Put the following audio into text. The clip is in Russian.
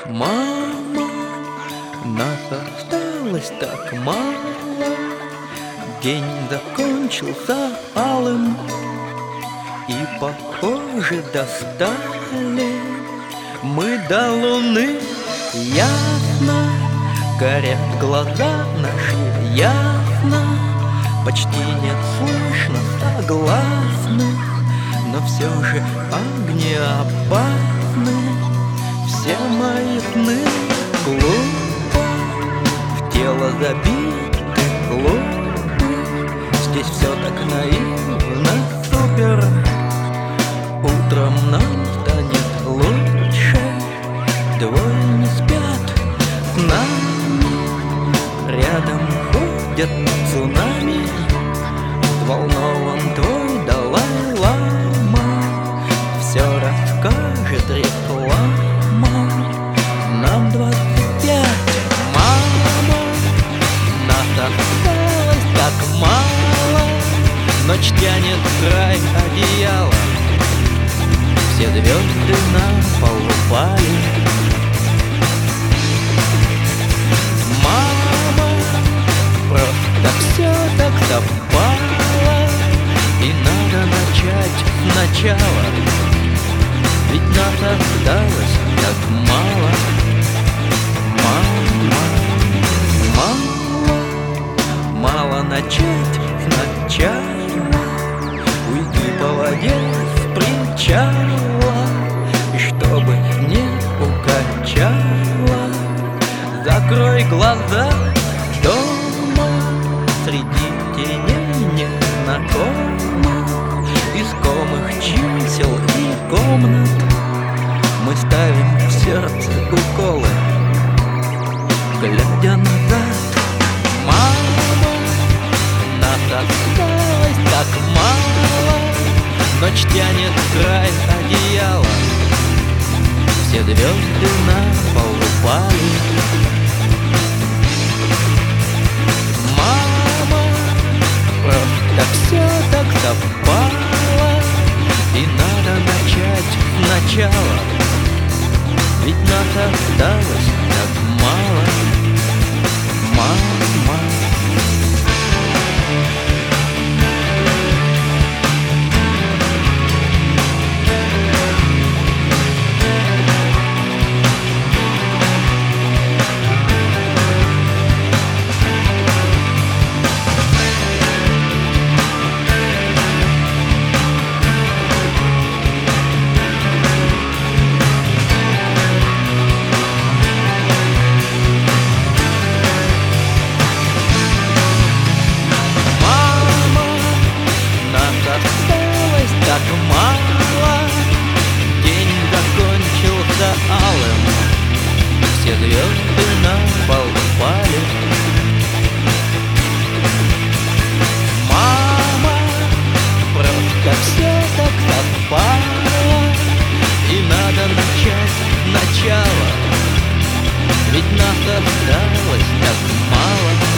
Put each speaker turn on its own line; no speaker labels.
Мама, нас осталось так мало, день закончился алым, и, похоже, достали мы до луны. Ясно, горят глаза наши, ясно, почти нет слышно согласных, но все же огни опасны. Все мои сны глупо, в тело забиты глупы. Здесь все так наивно, супер. Утром нам станет лучше. Двое не спят с нами, рядом ходят цунами. Взволнован твой Далай-лама, все расскажет реклама. Нам 25, мама, нас осталось так мало, ночь тянет край одеяла, все звезды на пол упали. Мама, просто все так совпало, и надо начать сначала, ведь нас осталось так мало. Мало начать сначала, уйти по воде с причала, и чтобы не укачало, закрой глаза дома среди теней незнакомых, искомых чисел и комнат. Мы ставим в сердце уколы, глядя назад. Мама, нас осталось так мало, ночь тянет край одеяла, все звезды на пол упали. Мама, просто все так совпало, и надо начать сначала, ведь нас осталось так мало. Мама. Так мало, день закончился алым, все звезды на пол упали. Мама, просто все так совпало, и надо начать сначала, ведь нас осталось так мало.